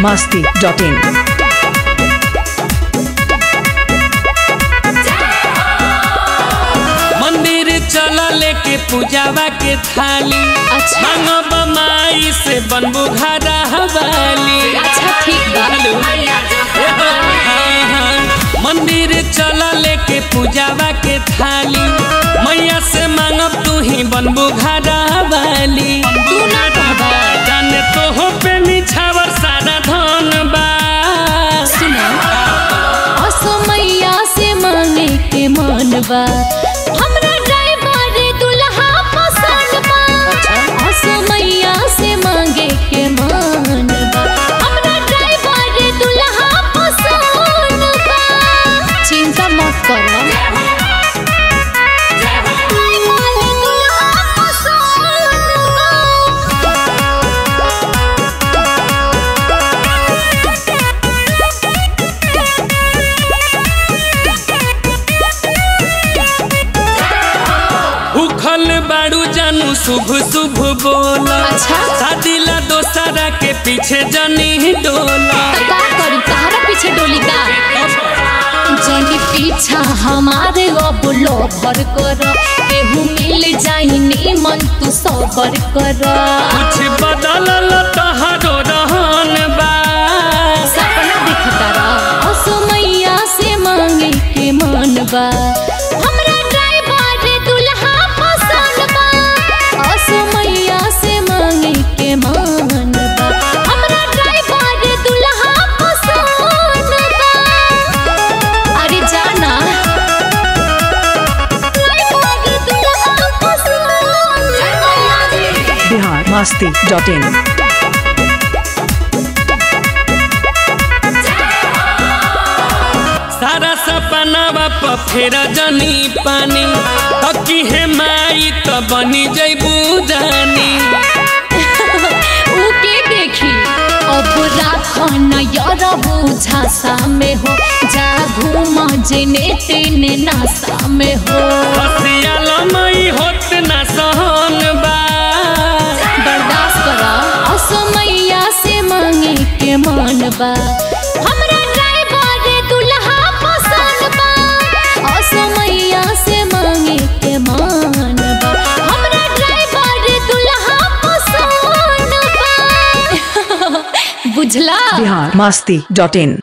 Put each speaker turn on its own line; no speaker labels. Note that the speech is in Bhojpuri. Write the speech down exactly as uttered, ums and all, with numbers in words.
masti dot in.
मंदिर चला लेके पूजावा के थाली।
अच्छा।
मांगब माई से बनबू घरा हवाली।
अच्छा ठीक बा।
हाँ, हाँ। मंदिर चला लेके पूजावा के थाली। मैया से मांगब तू ही बनबू घरा हवाली।
तू ना कहबा।
जाने तो हो पे निछावर सारा धन बा।
सुना असो मैया से मांगे के मन बा। हमरा ड्राइवर दुल्हा पसंद बा। असो मैया से मांगे के मन बा। हमरा ड्राइवर दुल्हा पसंद बा। चिंता मत करो।
उखल बाड़ू जानू शुभ शुभ बोला।
अच्छा।
शादी ला दोसरा के पीछे जनी डोला।
तो का करी तहरा पीछे डोली का। जनी पीछा हमारे अब लोभर कर। केहू मिल जाई नीमन तू सबर कर।
कुछ बदलल तहरो रहन बा।
सपना देखता रह। असो मैया से मांगे के मन बा। हमरा ड्राइवर दुल्हा पसंद बा। असो मैया से मांगे के मन बा। हमरा ड्राइवर दुल्हा पसंद बा। अरे जाना ड्राइवर दुल्हा पसंद बा।
Bihar masti dot in.
सारा सपना बाप फेर जनी पानी। तकी है माई तो बनी जैबू जानी।
ऊ के देखी अब राखन यरबू झांसा में हो। जा घूम जेने तेने नासा में हो।
हसियाल मई होत ना सहन बा।
बर्दाश्त कर। असो मैया से मांगे के मन बा। हमरा ड्राइवर दुल्हा पसंद बा। असो मैया से मांगे के मन बा। हमरा ड्राइवर दुल्हा पसंद बा। बुझला।
Bihar masti dot in.